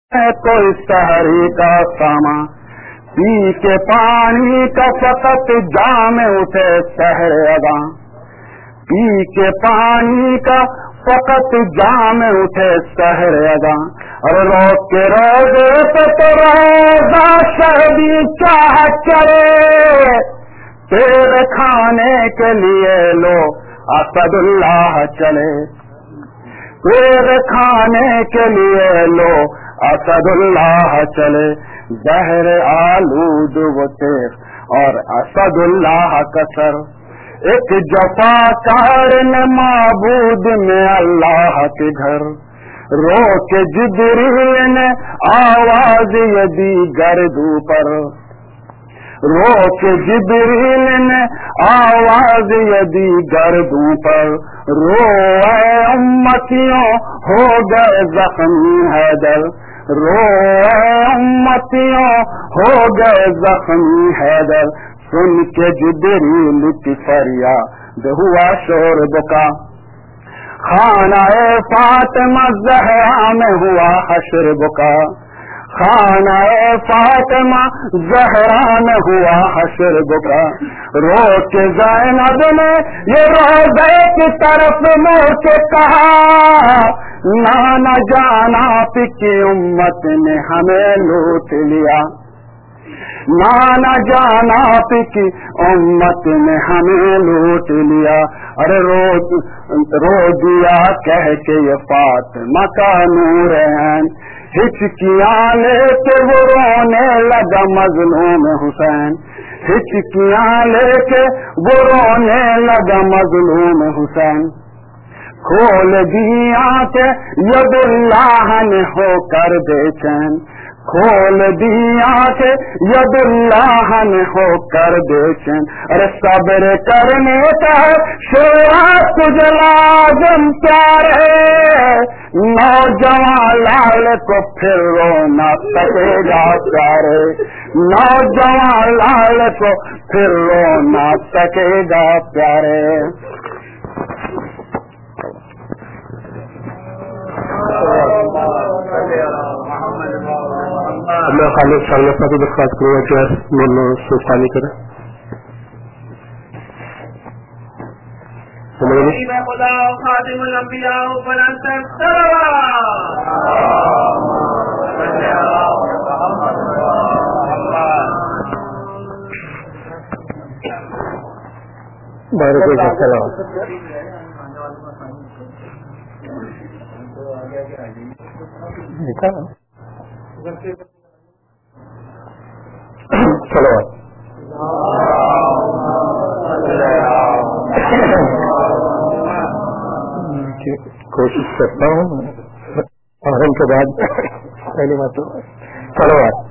کوئی سحری کا ساما، پی کے پانی کا فقط جام اٹھے سحر ادا، پی کے پانی کا فقط جام اٹھے سحر ادا، اور روک کے روزے پہ تو روزہ شہدی چاہ چلے، تیرے کھانے کے لیے لو اسد اللہ چلے، تیرے کھانے کے لیے لو اسد اللہ چلے، زہر آلود و تیغ اور اسد اللہ کا سر، ایک جفا کار نے معبود میں اللہ کے گھر، رو کے جبریل نے آواز یہ دی گردوں پر، رو کے جبریل نے آواز یہ دی گردوں پر، رو اے امتیوں ہو گئے زخمی حیدر، رو اے امتیوں ہو گئے زخمی حیدر، سن کے جبریل کی فریاد ہوا شور بکا، خانہ فاطمہ زہرا میں ہوا حشر بکا، خانہ فاطمہ زہرا میں ہوا حشر بکا، رو کے زینب نے یہ روضے کی طرف مڑ کے کہا، نانا جانا کی امت نے ہمیں لوٹ لیا، نانا جانا کی امت نے ہمیں لوٹ لیا، ارے رو دیا کہہ کے یہ فاطمہ کا نور عین، ہچکیاں لے کے وہ رونے لگا مظلوم حسین، ہچکیاں لے کے وہ رونے لگا مظلوم حسین، کھول دی آنکھیں ید اللہ نے ہو کر بے چین، کھول دی آنکھیں ید اللہ نے ہو کر بے چین، ارے صبر کرنے کا شعرا تجھے لازم پیارے، نوجوان لال کو پھر رونا سکے گا پیارے، نوجوان لال کو پھر رونا سکے گا پیارے۔ اللہ خالد صاحب کو درخواست کروں گا کہ میں سوچانی کریں۔ خدا خاتم الانبیاء بلند بارک اللہ السلام کوشش کرتا ہوں آرام کے بعد پہلی بات تو صلوات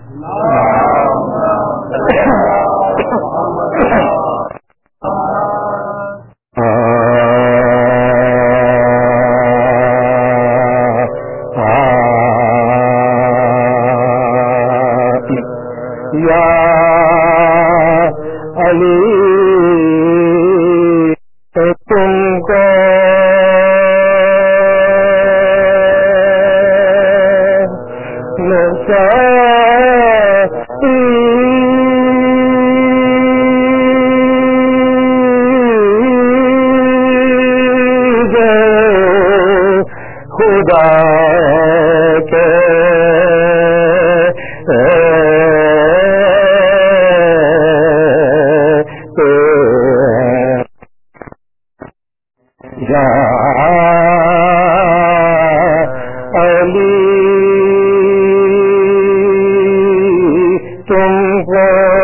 یا علی تم کو خدا کے یا علی تم کو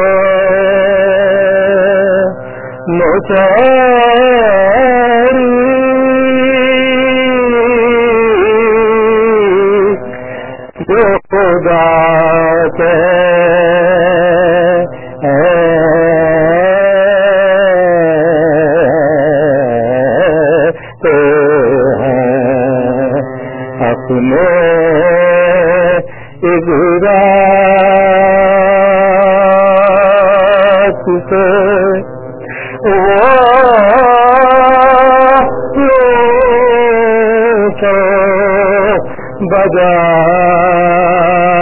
خدا کے اپنے اجرات سے وہ بجا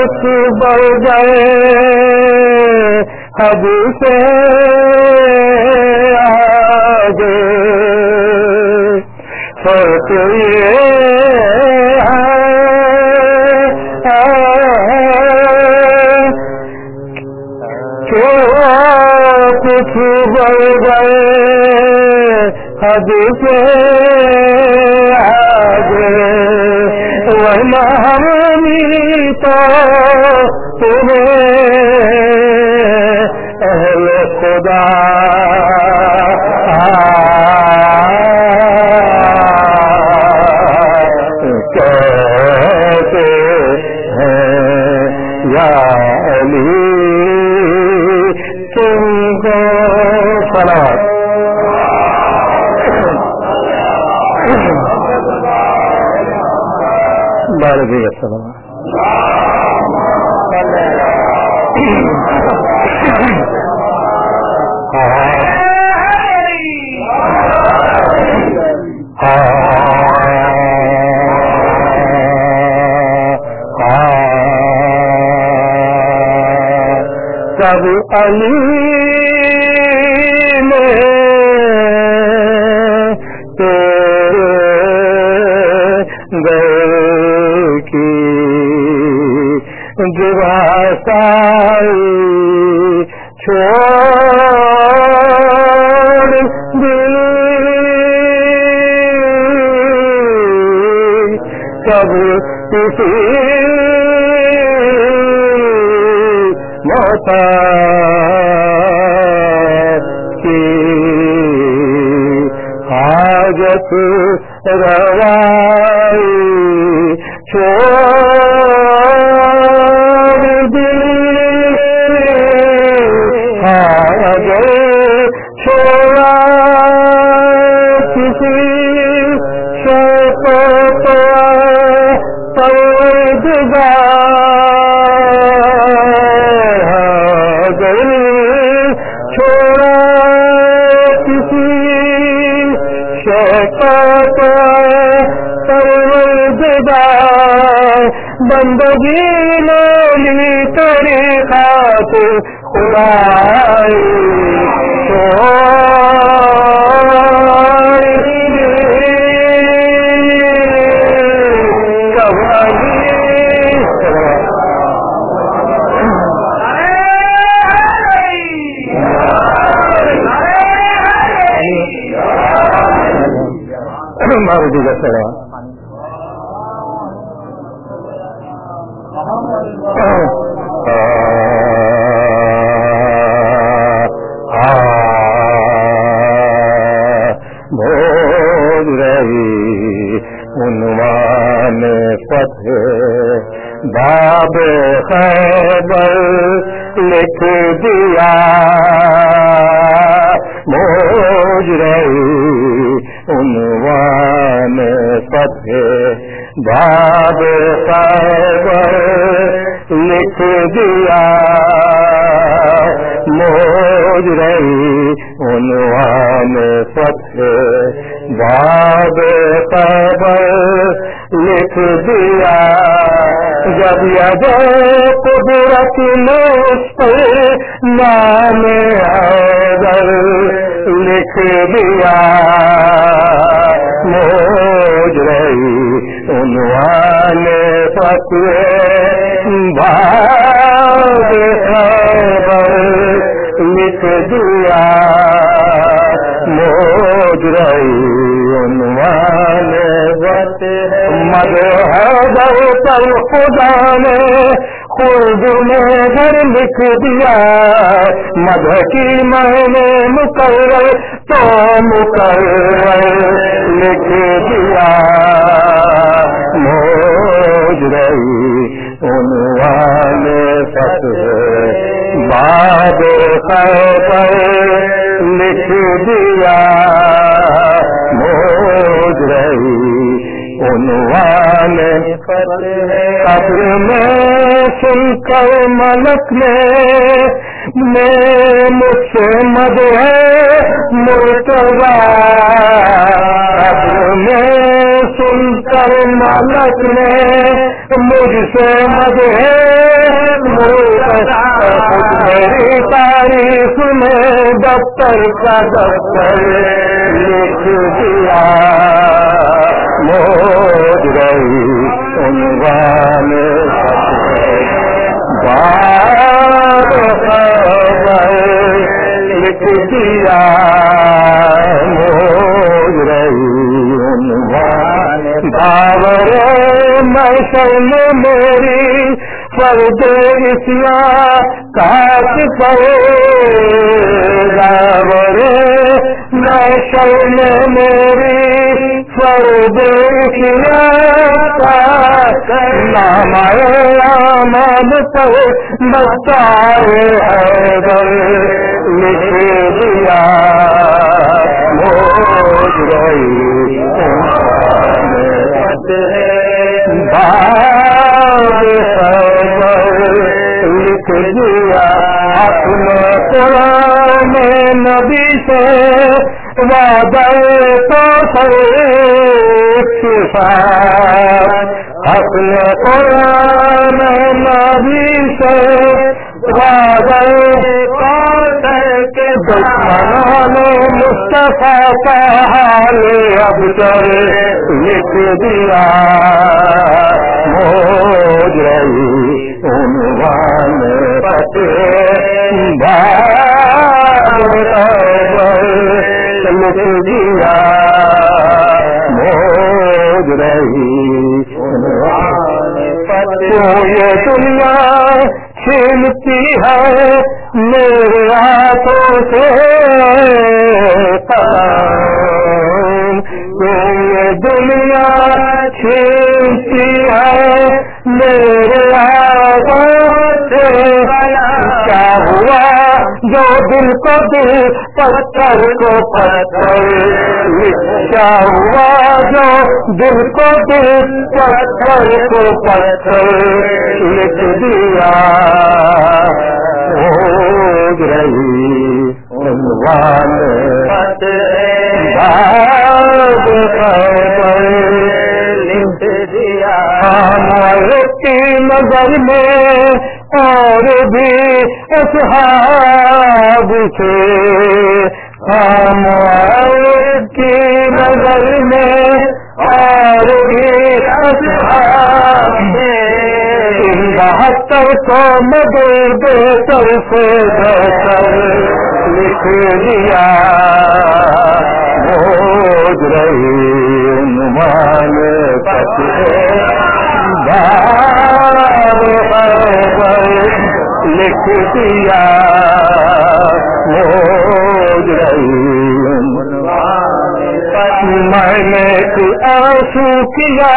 کچھ بڑھ گئے حد سے آگے فرق یہ کچھ بڑھ گئے حد سے آگے ورنہ ہم تو تمہیں اہل خدا کہتے ہیں یا علی تم کو صلوات بارک السلام سب علی نے دل کی جباسائی چھوڑ دل کب کسی کی حاجت روائی چھوڑ دل حاجت چھوڑا کسی شوق پروردگار بندگی لولی طریقات خدائی مارو دیگر سرا بھول رہی عنوان فتح باب خیبر لکھ دیا بھول رہی عنوان فتح باب خیبر لکھ دیا موج رہی عنوان فتح باب خیبر لکھ دیا جب ید قدرت نوشت نام حیدر لکھ دیا موج رہی عنوان فتح باب خیبر لکھ دیا موج رہی عنوان فتح مدح حیدر پر خدا نے خود میں گھر لکھ دیا مدح کی میں نے مقرر تو مقرر لکھ دیا موج رہی عنوان فتح باب خیبر لکھ دیا موج رہی عنوان فتح قبر میں سن کر ملک نے میں مجھ سے مد ہے مرتضی میں سن کر مالک نے مجھ سے مد ہے مرتضی میری تاریخ میں دفتر کا دفتر لکھ دیا موج رہی عنوان بار خبر لکھ دیا موج رہی عنوان باور محشر میں میری فرد اسیاں کاٹ کرے باور محشر میں میری فرد نام اعمال پر بتائے حیدر لکھ دیا موج رہی باب خبر لکھ دیا اپنے قرآن نبی سے وعدہ تو اپنے قرآن نبی سے وعدہ کے دشمنان مصطفیٰ کا حال ابتر لکھ دیا موج رہی عنوان لکھ دیا موج رہی یہ دنیا چھینتی ہے میرے ہاتھوں سے یہ دنیا چھینتی ہے میرے ہاتھوں سے کیا ہوا جو دل کو دل پتھر کو پتھر کیا ہوا جو دل کو دل پتھر کو پتھر لکھ دیا موج رہی عنوان باب خبر لکھ دیا کی نظر میں اور بھی اصحاب تھے کی نظر میں اور بھی اصحاب تھے 72 کو مگر بہتر سے بہتر لکھ دیا موج رہی عنوان لکھ دیا موج رہی میں نے آنسو کیا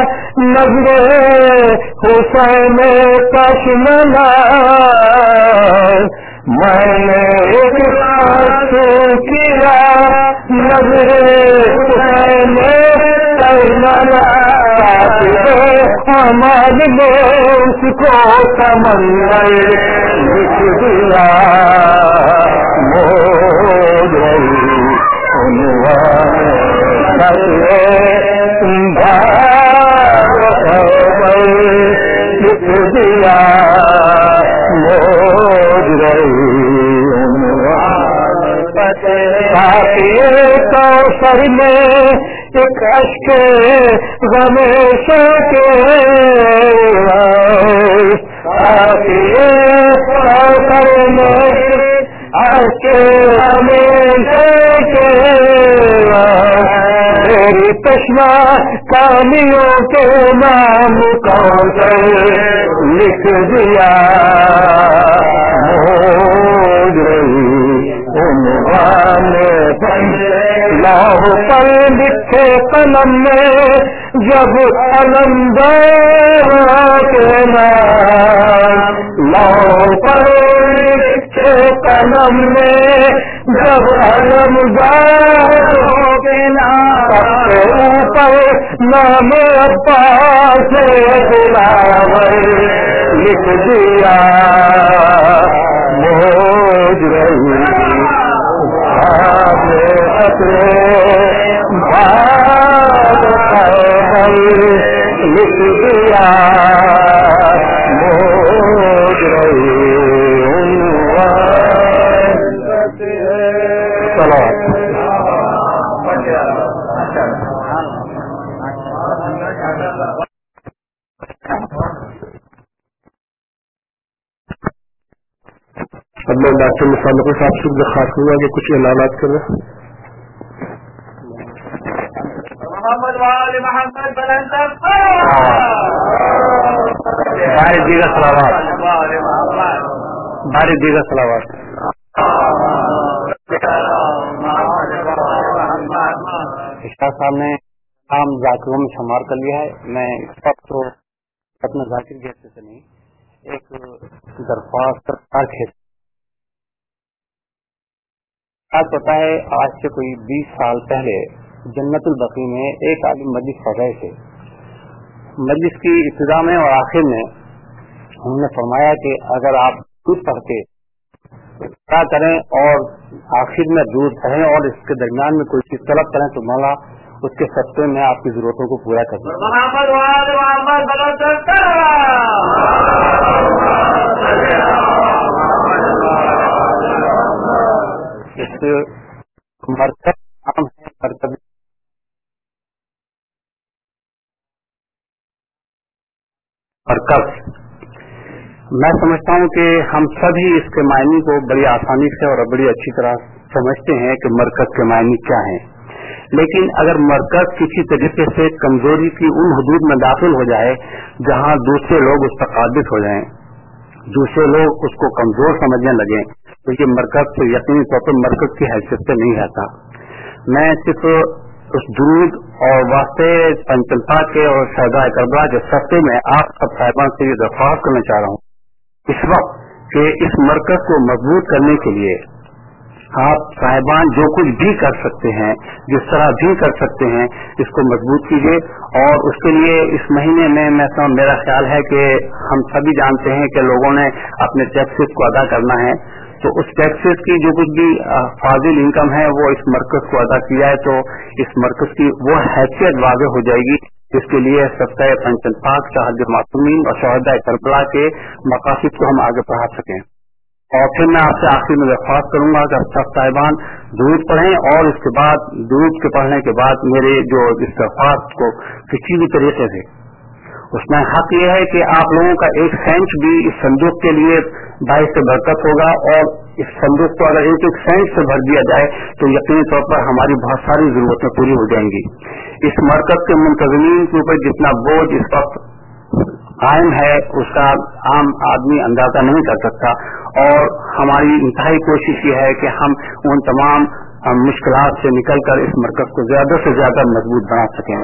نظر حسین کشملا میں نے ایک آنسو کیا نظر حسین کشملا ہمارے میں اس کو سمندر لکھ دیا موج رہی عنوان لکھ دیا موج رہی کوثر میں ایک اشک غم کے کوثر میں اشک غم کے میری چشمہ کامیوں کے نام کوثر لکھ دیا موج رہی عنوان لوح پر لکھے قلم میں جب علمدار کے نام لوح پر لکھے قلم میں جب علمدار کے نام اوپر نام عباس دلاور لکھ دیا موج رہی لکھ دیا موج رہی اب میں ڈاکٹر مصالح صاحب سے درخواست کروں گا کہ کچھ اعلانات کریں. بھاری دیگر صلوات. اشفاق صاحب نے عام ذاکروں میں شمار کر لیا ہے. میں اس وقت تو اپنے ذاکر کے حصے سے نہیں ایک درخواست پتا ہے. آج سے کوئی 20 سال پہلے جنت البقیع میں ایک عالم مجلس پڑھ رہے تھے. مجلس کی ابتدا میں اور آخر میں انہوں نے فرمایا کہ اگر آپ دودھ پڑھتے کیا کریں اور آخر میں دودھ پڑھیں اور اس کے درمیان میں کوئی چیز طلب کریں تو مولا اس کے سستے میں آپ کی ضرورتوں کو پورا کر دیں. اس مرکز نام ہے مرکز. میں سمجھتا ہوں کہ ہم سبھی اس کے معنی کو بڑی آسانی سے اور بڑی اچھی طرح سمجھتے ہیں کہ مرکز کے معنی کیا ہیں. لیکن اگر مرکز کسی طریقے سے کمزوری کی ان حدود میں داخل ہو جائے جہاں دوسرے لوگ اس پر قابض ہو جائیں, دوسرے لوگ اس کو کمزور سمجھنے لگیں, تو یہ مرکز سے یقینی طور پر مرکز کی حیثیت سے نہیں رہتا. میں صرف اس درود اور واسطے پنچلتا کے اور شہداء کربلا کے سستے میں آپ سب صاحبان سے یہ درخواست کرنا چاہ رہا ہوں اس وقت کہ اس مرکز کو مضبوط کرنے کے لیے آپ صاحبان جو کچھ بھی کر سکتے ہیں, جس طرح بھی کر سکتے ہیں, اس کو مضبوط کیجیے. اور اس کے لیے اس مہینے میں میرا خیال ہے کہ ہم سبھی جانتے ہیں کہ لوگوں نے اپنے ٹیکسز کو ادا کرنا ہے, تو اس ٹیکسز کی جو کچھ بھی فاضل انکم ہے وہ اس مرکز کو ادا کیا ہے تو اس مرکز کی وہ حیثیت واضح ہو جائے گی جس کے لیے صدقہ پنچل پاک, شہادت معصومین اور شہداء کربلا کے مقاصد کو ہم آگے بڑھا سکیں. اور پھر میں آپ سے آخر میں درخواست کروں گا کہ سب صاحبان درود پڑھیں اور اس کے بعد درود کے پڑھنے کے بعد میرے جو اس درخواست کو کسی بھی طریقے سے اس میں حق یہ ہے کہ آپ لوگوں کا 1 سینٹ بھی اس صندوق کے لیے باعث برکت ہوگا, اور اس صندوق کو اگر 1 سینٹ سے بھر دیا جائے تو یقینی طور پر ہماری بہت ساری ضرورتیں پوری ہو جائیں گی. اس مرکز کے منتظمین کے اوپر جتنا بوجھ اس وقت قائم ہے اس کا عام آدمی اندازہ نہیں کر سکتا, اور ہماری انتہائی کوشش یہ ہے کہ ہم ان تمام مشکلات سے نکل کر اس مرکز کو زیادہ سے زیادہ مضبوط بنا سکیں.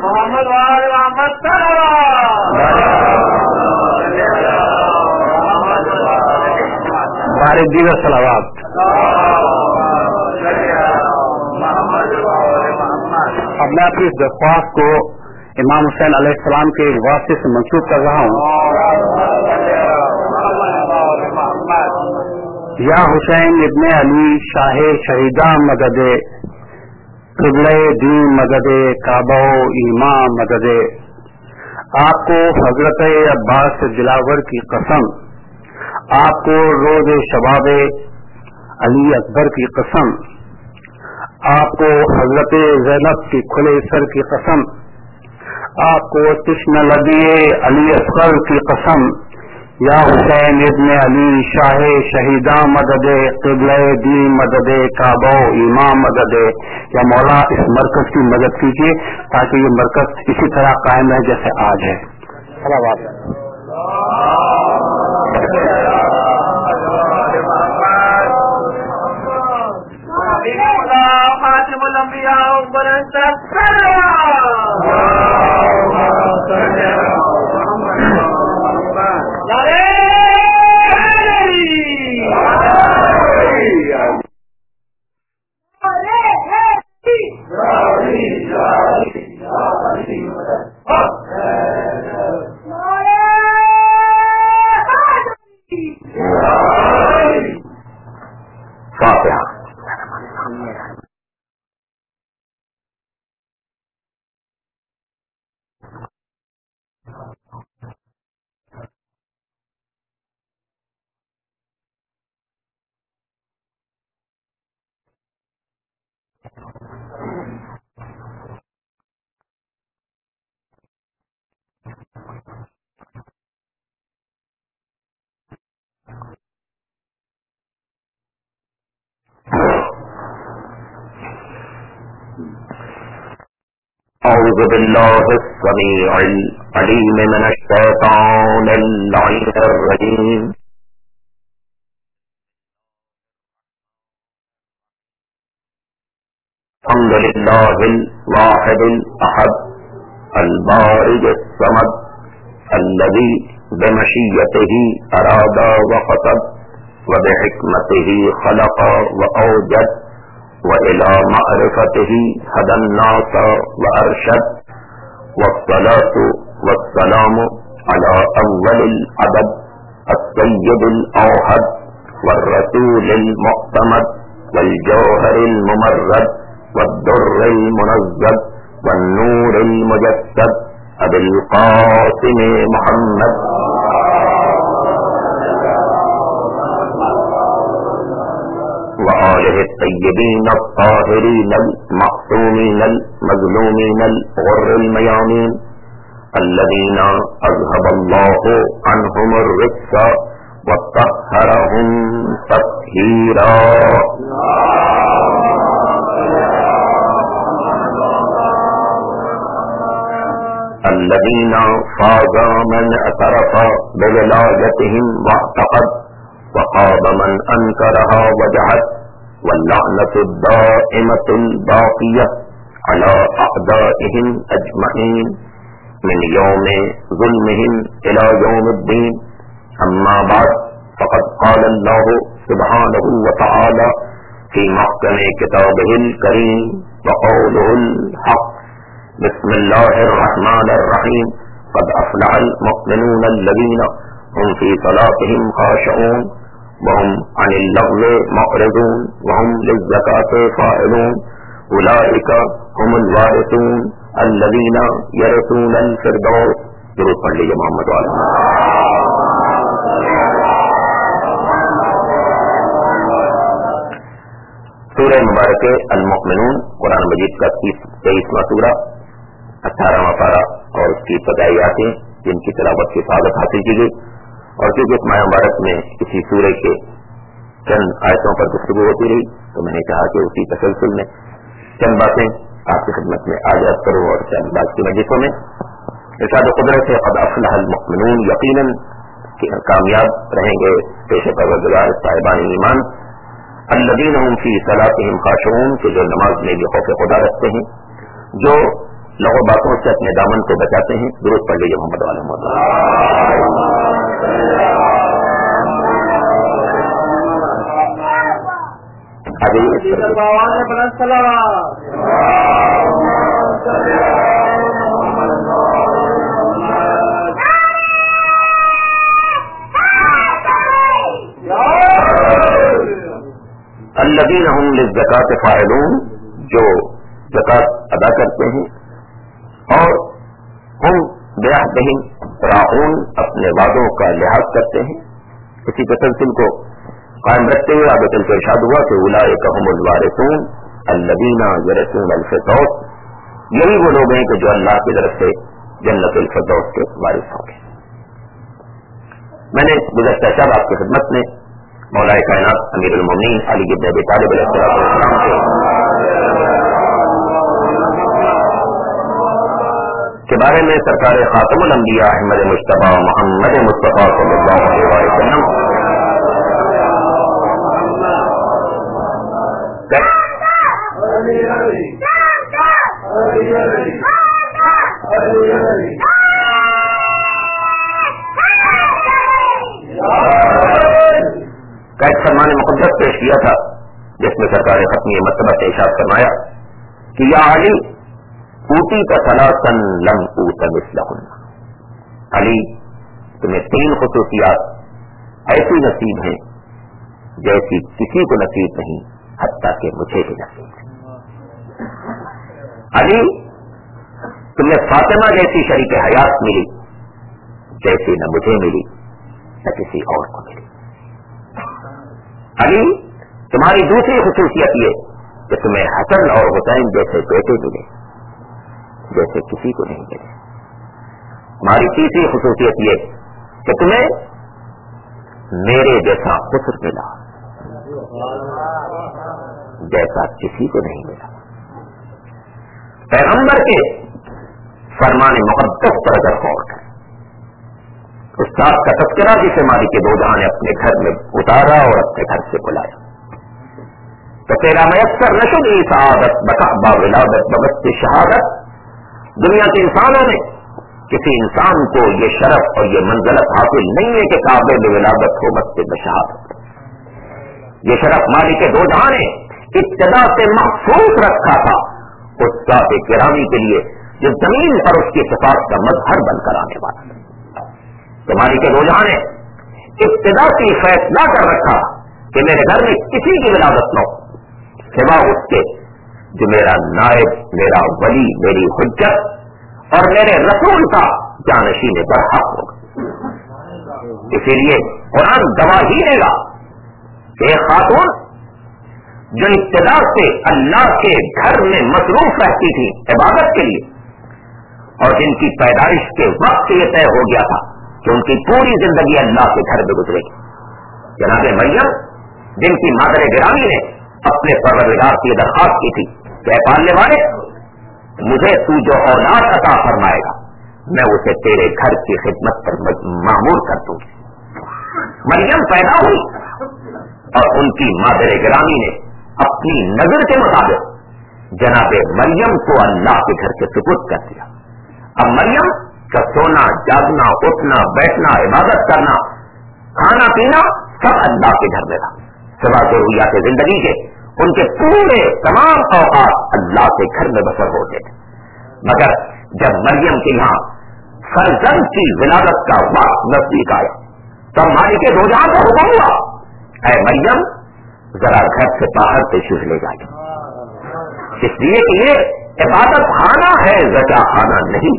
بارے دیگر صلوات. اب میں اپنی اس درخواست کو امام حسین علیہ السلام کے واسطے سے منسوخ کر رہا ہوں. یا حسین ابن علی شاہ شہیداں مدد, قبلہ دین مدد, کعبہ ایمان مدد. آپ کو حضرت عباس دلاور کی قسم, آپ کو روز شباب علی اکبر کی قسم, آپ کو حضرت زینب کی کھلے سر کی قسم, آپ کو تشن لبی علی اصغر کی قسم. یا حسین ابن علی شاہ شہیداں مدد, قبلہ دین مدد, کعبہ ایمان مدد. یا مولا اس مرکز کی مدد کیجیے تاکہ یہ مرکز اسی طرح قائم رہے جیسے آج ہے. أعوذ بالله السميع العليم من الشيطان اللعين الرجيم الحمد لله الواحد الأحد البارئ الصمد الذي بمشيته أراد وقصد وبحكمته خلق وأوجد وإلى معرفته هدى الناس وأرشد والصلاة والسلام على أول العدد السيد الأوحد والرسول المعتمد والجوهر الممرد والدر المنزد والنور المجسد أبي القاسم محمد وآله الطيبين الطاهرين المعصومين المظلومين الغر الميامين الذين أذهب الله عنهم الرجس وطهرهم تطهيرا الذين فاز من اعترف بولايتهم واعتقد وخاب من أنكرها وجحد واللعنة الدائمة الباقية على أعدائهم أجمعين من يوم ظلمهم إلى يوم الدين. أما بعد فقد قال الله سبحانه وتعالى في محكم كتابه الكريم وقوله الحق بسم الله الرحمن الرحيم قد أفلح المؤمنون الذين هم في صلاتهم خاشعون وهم عن اللغو معرضون وهم للزكاة فاعلون أولئك هم الوارثون الذين يرثون الفردوس. درود پڑھ لیجیے محمد والا. سورہ مبارک المؤمنون قرآن مجید کا 23واں سورہ، 18واں پارہ اور اس کی ابتدائی آیتیں جن کی تلاوت کی سعادت حاصل کی گئی. اور کیونکہ اس ماہ مبارک میں کسی سورہ کے چند آیتوں پر گفتگو ہوتی رہی تو میں نے کہا کہ اسی تسلسل میں چند باتیں آپ کی خدمت میں آجاز کروں اور چند بات کی مجلسوں میں. ارشاد قدرت ہے قد افلح المؤمنون، یقیناً کامیاب رہیں گے پیش پروردگار صاحبان ایمان، الذین هم فی صلاتهم خاشعون، کہ جو نماز میں بھی خوف خدا رکھتے ہیں، جو لغو باتوں سے اپنے دامن کو بچاتے ہیں. درود پڑھ لیجیے محمد علیہ محمد. الذین هم للزکاة فاعلون، جو زکات ادا کرتے ہیں اور ہم بعہدہم راعون، اپنے وعدوں کا لحاظ کرتے ہیں. اسی تسلسل کو قائم رکھتے ہوئے آگے چل کے ارشاد ہوا کہ اولئک هم الوارثون الذین یرثون الفردوس، یہی وہ لوگ ہیں کہ جو اللہ کی طرف سے جنت الفردوس کے وارث ہوں گے. میں نے گزشتہ شب آپ کی خدمت میں مولا کائنات امیر المومنین علی بن ابی طالب علیہ السلام کے بارے میں سرکار خاتم الانبیاء احمد مجتبی محمد مصطفیٰ صلی اللہ علیہ وسلم کا ایک فرمان مقدس پیش کیا تھا جس میں سرکار ختمی مرتبہ سے ارشاد فرمایا کہ یا علی اوتی کا ثلاثن لم اوت مثلہن، علی تمہیں 3 خصوصیات ایسی نصیب ہیں جیسی کسی کو نصیب نہیں، حتیٰ کہ مجھے بھی نصیب ہے. علی تمہیں فاطمہ جیسی شریک حیات ملی جیسی نہ مجھے ملی نہ کسی اور کو ملی. علی تمہاری دوسری خصوصیت یہ کہ تمہیں حسن اور حسین جیسے بیٹے ملے جیسے کسی کو نہیں ملے. تمہاری تیسری خصوصیت یہ کہ تمہیں میرے جیسا خسر ملا جیسا کسی کو نہیں ملا. پیغمبر کے फरमान मुक़द्दस पर अगर गौर करें, उस साथ का तस्करा जिसे मालिक दो जहां ने अपने घर में उतारा और अपने घर से बुलाया, तो तेरा मयसर नशुदी सआदत बकाबा विलादत बबस्ती शहादत। दुनिया के इंसानों में किसी इंसान को ये शरफ और ये मंजिलत हासिल नहीं है कि काबे में विलादत हो मस्जिद में शहादत। ये शरफ मालिक दो जहां ने इब्तिदा से महफूज रखा था उस ज़ात गिरामी के लिए जो जमीन पर उसकी सिफात का मजहर बनकर आने वाला था। तो मालिक दो जहां ने इब्तिदा से फैसला कर रखा कि मेरे घर में किसी की विलादत न हो सिवा उसके जो मेरा नायब, मेरा वली, मेरी हुज्जत और मेरे रसूल का जानशीन बरहक होगा। इसीलिए कुरान गवाही देगा कि एक खातून जो इब्तिदा से अल्लाह के घर में मसरूफ रहती थी इबादत के लिए, और जिनकी पैदाइश के वक्त ये तय हो गया था कि उनकी पूरी जिंदगी अल्लाह के घर में गुजरेगी, जनाब मरियम जिनकी मादर गिरामी ने अपने परवरदिगार की दरखास्त की थी कि पालने वाले मुझे तू जो औलाद अता फरमाएगा मैं उसे तेरे घर की खिदमत पर मामूर कर दूंगी। मरियम पैदा हुई और उनकी मादर गिरामी ने अपनी नजर के मुताबिक जनाबे मरियम को अल्लाह के घर के सुपुर्द कर दिया। अब मरियम का सोना, जागना, उठना, बैठना, इबादत करना, खाना पीना सब अल्लाह के घर में था। सिवा जरूरियात जिंदगी के उनके पूरे तमाम औकात अल्लाह के घर में बसर होते थे। मगर जब मरियम के यहाँ फर्जंद की विलादत का वक्त नजदीक आया तो मालिक दो जहां का हुक्म हुआ, ऐ मरियम जरा घर से बाहर तशरीफ ले जाए, इसलिए कि ये इबादत खाना है, ज़का खाना नहीं।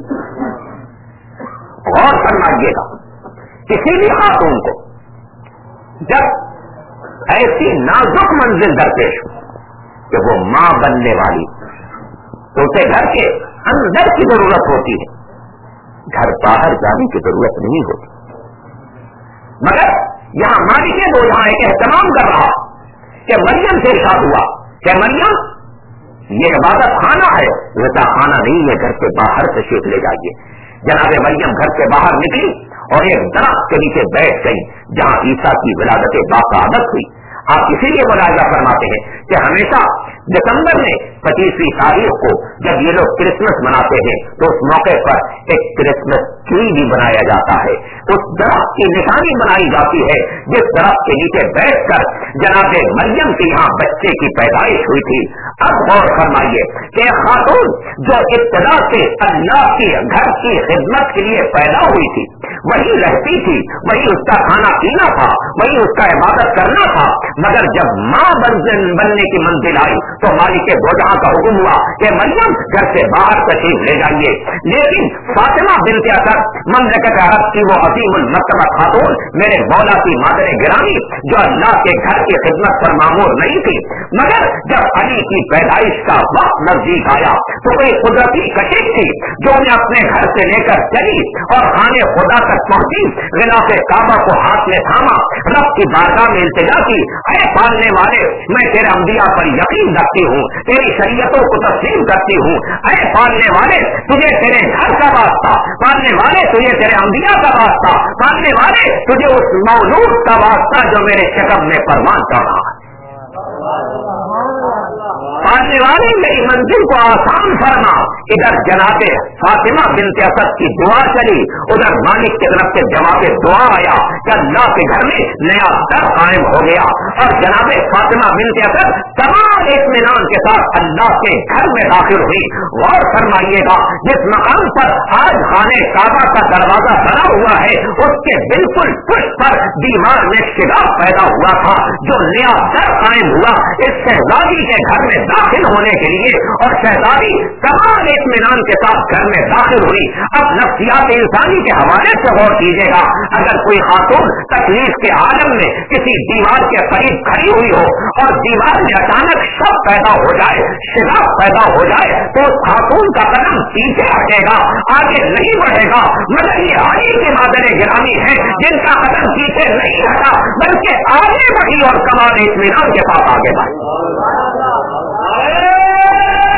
गौर फरमाइएगा, किसी भी खातून को जब ऐसी नाजुक मंजिल दरपेश हो कि वो मां बनने वाली, तो उसे घर के अंदर की जरूरत होती है, घर बाहर जाने की जरूरत नहीं होती। मगर यहां मालिक दो जहां एक एहतमाम कर रहा कि मरियम से इरशाद हुआ कि मरियम ये इबादत खाना है, ज़का खाना नहीं है, घर से बाहर तशरीफ ले जाइए। जनाब मरियम घर से बाहर निकली और एक दरख्त के नीचे बैठ गई जहां ईसा की विलादत बाक़ादत हुई। आप इसीलिए मुलाहिजा फरमाते हैं कि हमेशा दिसंबर में 25वीं तारीख को जब ये लोग क्रिसमस मनाते हैं तो उस मौके पर एक क्रिसमस ट्री भी बनाया जाता है, उस दरख्त की निशानी बनाई जाती है जिस दरख्त के नीचे बैठकर जनाब मरियम के यहाँ बच्चे की पैदाइश हुई थी। अब गौर फरमाइए कि खातून जो इब्तिदा से अल्लाह के घर की खिदमत के लिए पैदा हुई थी, वही रहती थी, वही उसका खाना पीना था, वही उसका इबादत करना था। मगर जब मां बनने की मंजिल आई तो मालिक दो जहां का हुक्म हुआ कि मरियम घर से बाहर तशरीफ ले जाइए। लेकिन फातिमा बिन्ते असद ममलकत अरब की वो अजीमुल मर्तबा खातून, मेरे मौला की मादर गिरामी, जो अल्लाह के घर की खिदमत पर मामूर नहीं थी, मगर जब अली की पैदाइश का वक्त नजदीक आया तो कोई कुदरती कशिश थी जो उन्हें अपने घर से लेकर चली और खाने खुदा तक पहुंची, गिलाफ काबा को हाथ में थामा, रब की बारगाह में इल्तिजा की, ऐ पालने वाले मैं तेरे अंबिया पर यकीन रखती हूँ, तेरी शरीयतों को तस्लीम करती हूँ, ऐ पालने वाले तुझे तेरे घर का वास्ता, पालने वाले तुझे तेरे अंबिया का वास्ता, पालने वाले तुझे उस मौलूद का वास्ता जो मेरे शकम में परवान कर रहा है। पालने वाले मेरी मंजिल को आसान फरमा। इधर जनाबे फातिमा बिन्ते असद की दुआ चली, उधर मालिक की तरफ से जवाब दुआ आया कि अल्लाह के घर में नया दर कायम हो गया और जनाबे फातिमा बिन्ते असद तमाम इत्मीनान के साथ अल्लाह के घर में दाखिल हुई। गौर फरमाइएगा, जिस मकान पर आज खाने काबा का दरवाजा बना हुआ है उसके बिल्कुल पुष्ट पर दीवार में शिगाफ पैदा हुआ था, जो नया दर कायम हुआ इस शहजादी के घर में दाखिल होने के लिए, और शहजादी तमाम इत्मीनान के साथ घर में दाखिल हुई। अब नफ्सियात इंसानी के हवाले से गौर कीजिएगा, अगर कोई खातून तकलीफ के आलम में किसी दीवार के करीब खड़ी हुई हो और दीवार में अचानक शक पैदा हो जाए, शिगाफ पैदा हो जाए, तो उस खातून का कदम पीछे हटेगा, आगे नहीं बढ़ेगा। मगर ये अली की मादर गिरामी है जिनका कदम पीछे नहीं हटा बल्कि आगे बढ़ी और कमाल इत्मीनान के साथ आगे बढ़ी।